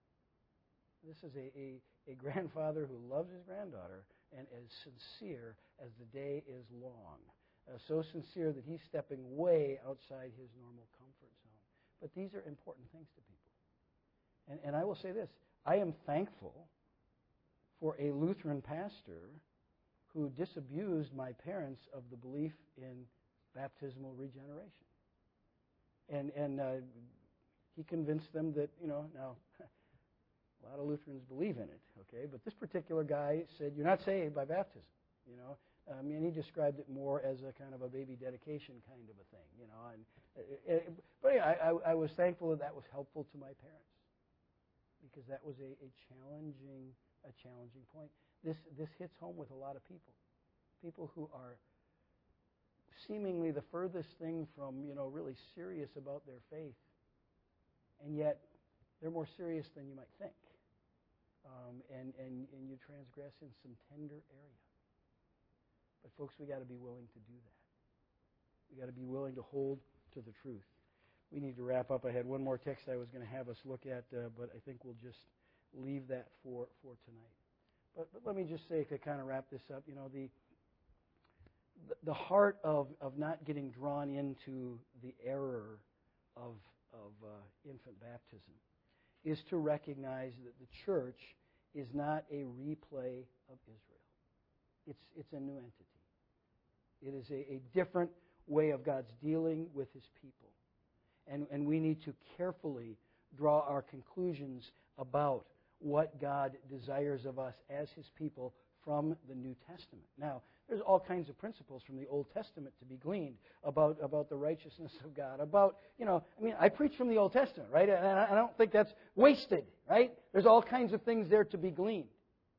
This is a, a, a grandfather who loves his granddaughter and is sincere as the day is long. Uh, so sincere that he's stepping way outside his normal comfort zone. But these are important things to people. And, and I will say this, I am thankful for a Lutheran pastor who disabused my parents of the belief in baptismal regeneration. And, and uh, he convinced them that, you know, now... a lot of Lutherans believe in it, okay? But this particular guy said, you're not saved by baptism, you know? I mean, he described it more as a kind of a baby dedication kind of a thing, you know? And, uh, but yeah, I, I was thankful that that was helpful to my parents because that was a, a challenging, a challenging point. This, this hits home with a lot of people, people who are seemingly the furthest thing from, you know, really serious about their faith, and yet they're more serious than you might think. Um, and, and, and you transgress in some tender area. But folks, we got to be willing to do that. We got to be willing to hold to the truth. We need to wrap up. I had one more text I was going to have us look at, uh, but I think we'll just leave that for, for tonight. But, but let me just say, to kind of wrap this up, you know, the the heart of, of not getting drawn into the error of, of uh, infant baptism is to recognize that the church is not a replay of Israel. It's, it's a new entity. It is a, a different way of God's dealing with His people. And, and we need to carefully draw our conclusions about what God desires of us as His people from the New Testament. Now, there's all kinds of principles from the Old Testament to be gleaned about, about the righteousness of God, about, you know, I mean, I preach from the Old Testament, right? And I don't think that's wasted, right? There's all kinds of things there to be gleaned.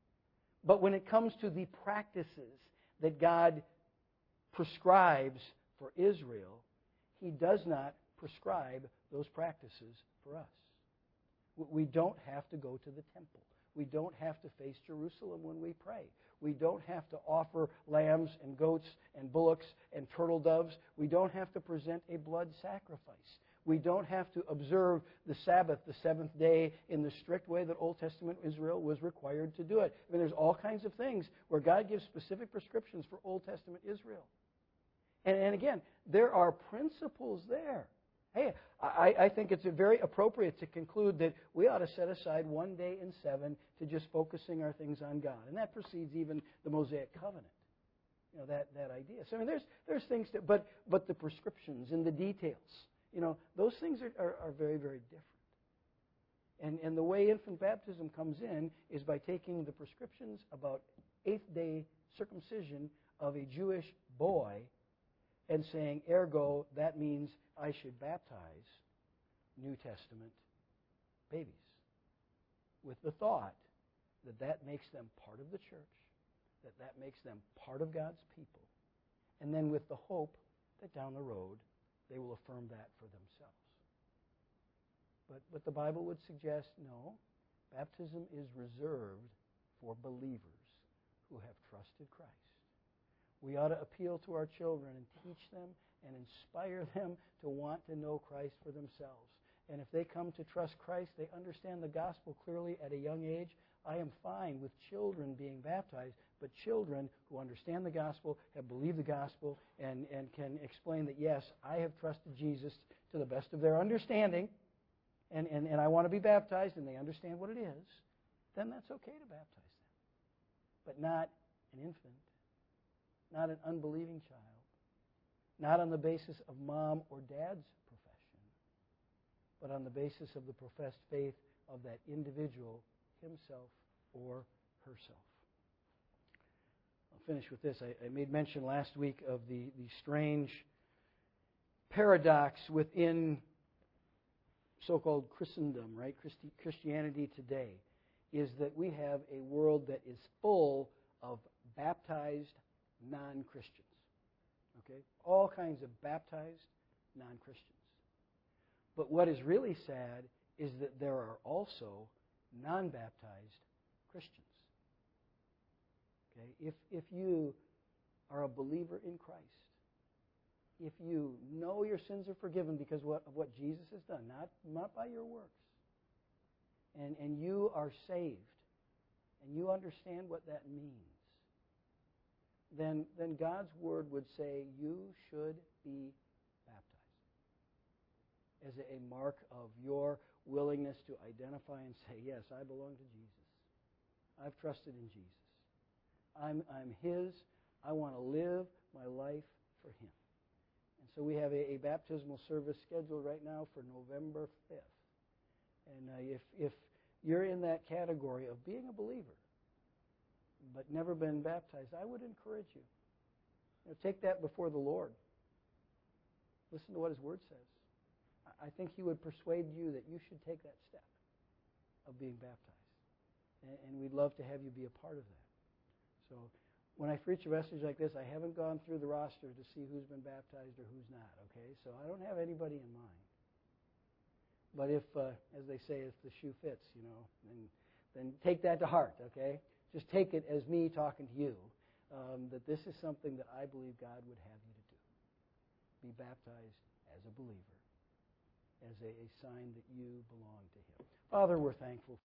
But when it comes to the practices that God prescribes for Israel, He does not prescribe those practices for us. We don't have to go to the temple. We don't have to face Jerusalem when we pray. We don't have to offer lambs and goats and bullocks and turtle doves. We don't have to present a blood sacrifice. We don't have to observe the Sabbath, the seventh day, in the strict way that Old Testament Israel was required to do it. I mean, there's all kinds of things where God gives specific prescriptions for Old Testament Israel. And, and again, there are principles there. Hey, I, I think it's very appropriate to conclude that we ought to set aside one day in seven to just focusing our things on God. And that precedes even the Mosaic Covenant. You know, that, that idea. So I mean, there's, there's things that, but, but the prescriptions and the details, you know, those things are, are, are very, very different. And, and the way infant baptism comes in is by taking the prescriptions about eighth day circumcision of a Jewish boy and saying, ergo, that means I should baptize New Testament babies, with the thought that that makes them part of the church, that that makes them part of God's people, and then with the hope that down the road they will affirm that for themselves. But, but the Bible would suggest, no, baptism is reserved for believers who have trusted Christ. We ought to appeal to our children and teach them and inspire them to want to know Christ for themselves. And if they come to trust Christ, they understand the gospel clearly at a young age. I am fine with children being baptized, but children who understand the gospel, have believed the gospel, and, and can explain that, yes, I have trusted Jesus to the best of their understanding, and, and, and I want to be baptized, and they understand what it is, then that's okay to baptize them. But not an infant. Not an unbelieving child, not on the basis of mom or dad's profession, but on the basis of the professed faith of that individual, himself or herself. I'll finish with this. I, I made mention last week of the, the strange paradox within so-called Christendom, right? Christi- Christianity today, is that we have a world that is full of baptized non-Christians. Okay? All kinds of baptized non-Christians. But what is really sad is that there are also non-baptized Christians. Okay? If, if you are a believer in Christ, if you know your sins are forgiven because of what Jesus has done, not, not by your works, and, and you are saved, and you understand what that means, then, then God's Word would say you should be baptized as a, a mark of your willingness to identify and say, yes, I belong to Jesus. I've trusted in Jesus. I'm, I'm His. I want to live my life for Him. And so we have a, a baptismal service scheduled right now for November fifth. And uh, if, if you're in that category of being a believer but never been baptized, I would encourage you. You know, take that before the Lord. Listen to what His Word says. I think He would persuade you that you should take that step of being baptized. And, and we'd love to have you be a part of that. So when I preach a message like this, I haven't gone through the roster to see who's been baptized or who's not, okay? So I don't have anybody in mind. But if, uh, as they say, if the shoe fits, you know, then, then take that to heart, okay? Just take it as me talking to you, um, that this is something that I believe God would have you to do. Be baptized as a believer, as a, a sign that you belong to Him. Father, we're thankful